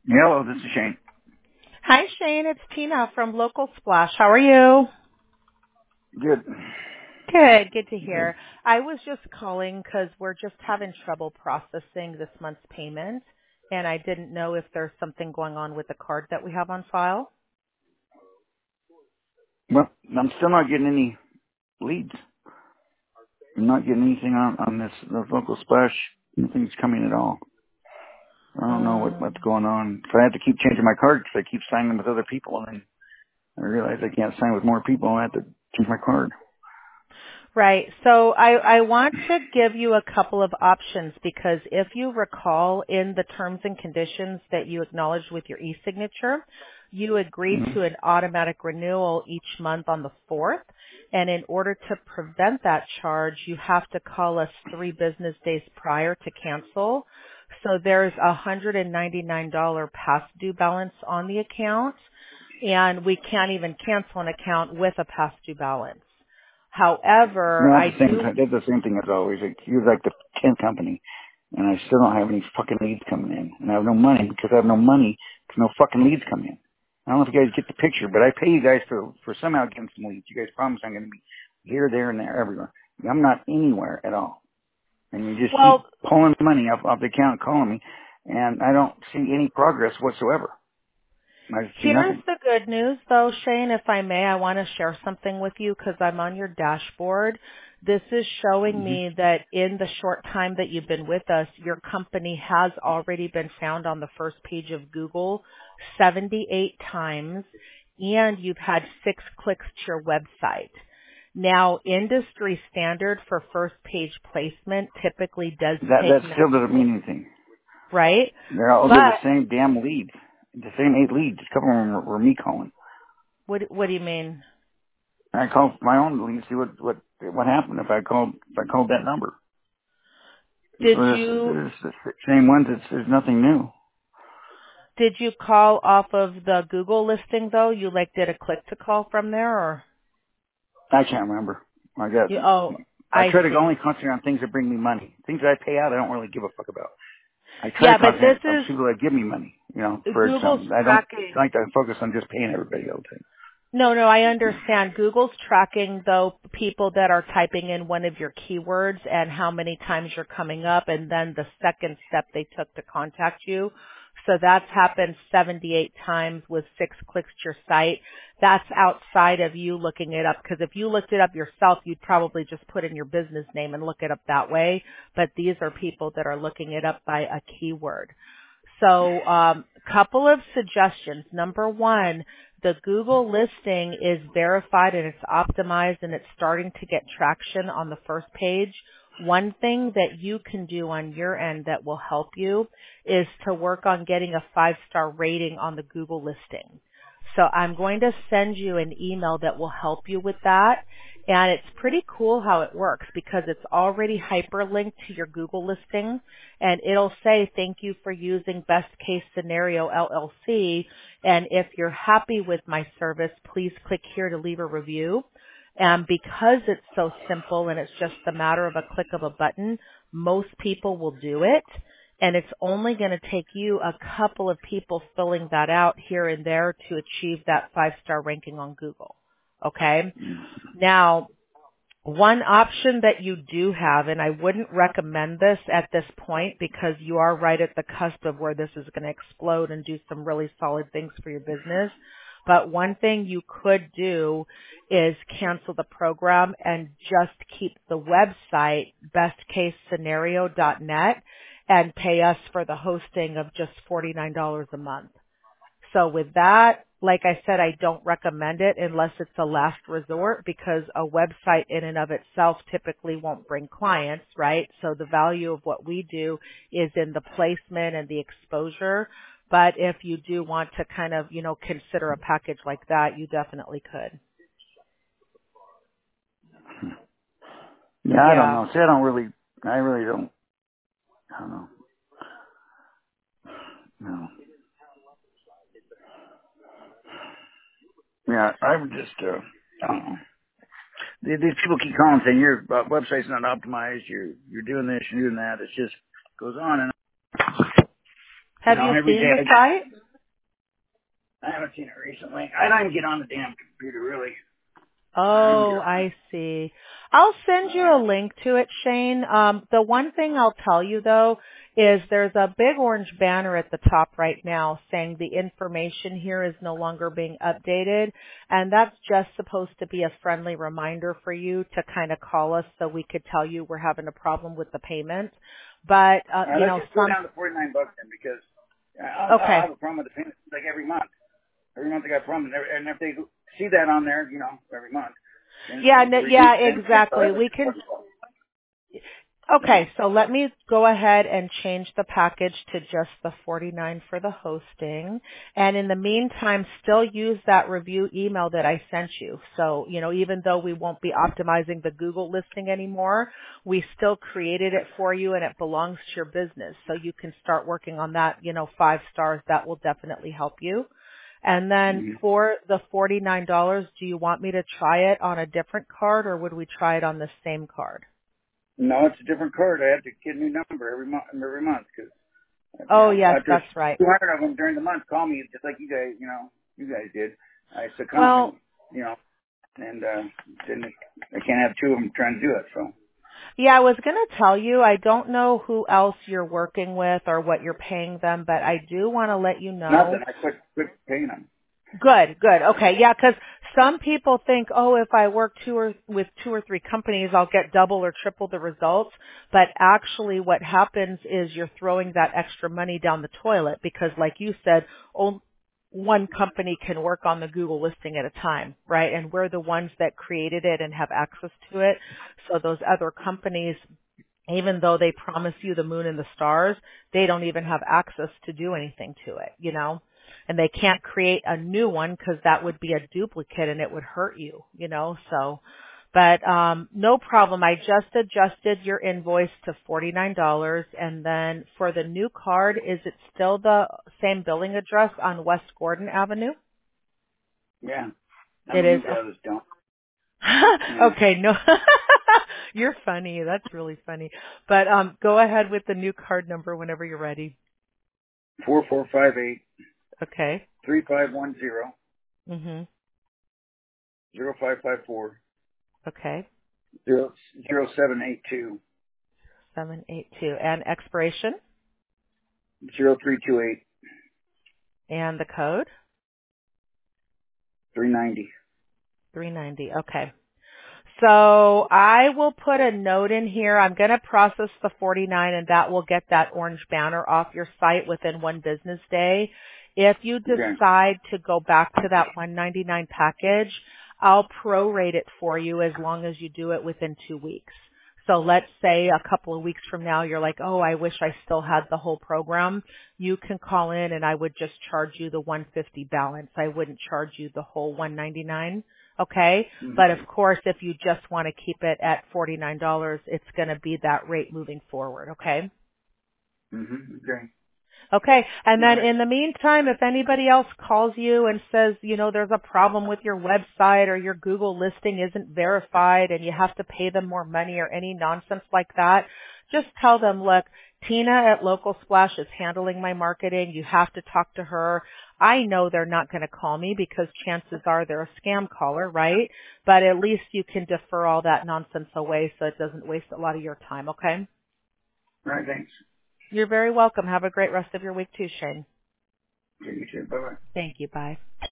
Hello, this is Shane. Hi, Shane. It's Tina from Local Splash. How are you? Good. Good. Good to Good. hear. I was just calling because we're just having trouble processing this month's payment, and I didn't know if there's something going on with the card that we have on file. Well, I'm still not getting any leads. I'm not getting anything on this local splash. Nothing's coming at all. I don't know what's Um, going on. So I have to keep changing my card because I keep signing with other people, and then I realize I can't sign with more people, and I have to change my card. Right. So I want to give you a couple of options because if you recall in the terms and conditions that you acknowledged with your e-signature, you agreed Mm-hmm. to an automatic renewal each month on the 4th. And in order to prevent that charge, you have to call us 3 business days prior to cancel. So there's a $199 past due balance on the account, and we can't even cancel an account with a past due balance. However, No, I that's the same. do, That's the same thing as always. Like, you're like the 10th company, and I still don't have any fucking leads coming in, and I have no money because I have no money because no fucking leads come in. I don't know if you guys get the picture, but I pay you guys for somehow getting some leads. You guys promise I'm going to be here, there, and there, everywhere. I'm not anywhere at all, and you just keep well, pulling money off the account, calling me, and I don't see any progress whatsoever. I see here's nothing. the good news though, Shane, if I may. I want to share something with you because I'm on your dashboard. This is showing Hmm. me that in the short time that you've been with us, your company has already been found on the first page of Google 78 times, and you've had 6 clicks to your website. Now, industry standard for first page placement typically does That take 90 still doesn't mean days, anything. right? They're the But same damn leads, the same 8 leads. A couple of them were me calling. what do you mean? I called my own lead to see what happened if I called that number. So Did you this the same ones. There's nothing new. did you call off of the Google listing though? You like did a click to call from there, or I can't remember. I got. you? Oh, I I try to see. only concentrate on things that bring me money. Things that I pay out, I don't really give a fuck about. I try to Yeah, but this concentrate on people is that give me money. For Google's something. I don't tracking. like to focus on just paying everybody all the time. No, I understand. Google's tracking though people that are typing in one of your keywords and how many times you're coming up and then the second step they took to contact you. So that's happened 78 times with 6 clicks to your site. That's outside of you looking it up because if you looked it up yourself, you'd probably just put in your business name and look it up that way. But these are people that are looking it up by a keyword. So, couple of suggestions. Number one, the Google listing is verified and it's optimized and it's starting to get traction on the first page. One thing that you can do on your end that will help you is to work on getting a 5-star rating on the Google listing. So I'm going to send you an email that will help you with that. And it's pretty cool how it works because it's already hyperlinked to your Google listing and it'll say thank you for using Best Case Scenario LLC, and if you're happy with my service, please click here to leave a review. And because it's so simple and it's just a matter of a click of a button, most people will do it. And it's only going to take you a couple of people filling that out here and there to achieve that 5-star ranking on Google. Okay? Now, one option that you do have, and I wouldn't recommend this at this point because you are right at the cusp of where this is going to explode and do some really solid things for your business. But one thing you could do is cancel the program and just keep the website bestcasescenario.net and pay us for the hosting of just $49 a month. So with that, like I said, I don't recommend it unless it's a last resort because a website in and of itself typically won't bring clients, right? So the value of what we do is in the placement and the exposure. But if you do want to kind of, consider a package like that, you definitely could. Yeah, I don't Yeah. know. See, I really don't. I don't know. No. Yeah, I'm just. I don't know. These people keep calling saying your website's not optimized. You're doing this, you're doing that. It just goes on and Have you every seen the day site? I haven't seen it recently. I don't even get on the damn computer, really. I don't get Oh, on it. I see. I'll send you a link to it, Shane. The one thing I'll tell you though is there's a big orange banner at the top right now saying the information here is no longer being updated, and that's just supposed to be a friendly reminder for you to kind of call us so we could tell you we're having a problem with the payment. But Let's just go down to $49 then, because I'll okay. have a problem with the payment like every month. Every month I got a problem, and if they see that on there, every month, then Yeah, they no, reduce yeah, it. Then exactly. We can Okay, so let me go ahead and change the package to just the 49 for the hosting. And in the meantime, still use that review email that I sent you. So, even though we won't be optimizing the Google listing anymore, we still created it for you and it belongs to your business. So you can start working on that, 5 stars. That will definitely help you. And then for the $49, do you want me to try it on a different card or would we try it on the same card? No, it's a different card. I have to get a new number every month because Oh, yes, after that's right. 200 of them during the month call me just like you guys did. I succumb Well, and then I can't have two of them trying to do it. So yeah, I was going to tell you, I don't know who else you're working with or what you're paying them, but I do want to let you know. nothing. I quit paying them. Good, good. Okay, yeah, because some people think, oh, if I work with two or three companies, I'll get double or triple the results. But actually what happens is you're throwing that extra money down the toilet because like you said, one company can work on the Google listing at a time, right? And we're the ones that created it and have access to it. So those other companies, even though they promise you the moon and the stars, they don't even have access to do anything to it. And they can't create a new one because that would be a duplicate and it would hurt you. So, but, no problem. I just adjusted your invoice to $49. And then for the new card, is it still the same billing address on West Gordon Avenue? Yeah, It you is. guys don't. Yeah. Okay, no. You're funny. That's really funny. But go ahead with the new card number whenever you're ready. 4458 Okay. 3510 Mhm. 0554 Okay. 0782 782 and expiration 0328 and the code 390. 390. Okay. So I will put a note in here. I'm going to process the 49 and that will get that orange banner off your site within one business day. If you Okay. decide to go back to that 199 package, I'll prorate it for you as long as you do it within 2 weeks. So let's say a couple of weeks from now you're like, oh, I wish I still had the whole program. You can call in and I would just charge you the 150 balance. I wouldn't charge you the whole 199. Okay. But of course, if you just want to keep it at $49, it's going to be that rate moving forward. Okay. Okay. Okay. And All then right. in the meantime, if anybody else calls you and says, there's a problem with your website or your Google listing isn't verified and you have to pay them more money or any nonsense like that, just tell them, look, Tina at Local Splash is handling my marketing. You have to talk to her. I know they're not going to call me because chances are they're a scam caller, right? But at least you can defer all that nonsense away so it doesn't waste a lot of your time, okay? All right. Thanks. You're very welcome. Have a great rest of your week too, Shane. Okay, you too. Bye-bye. Thank you. Bye.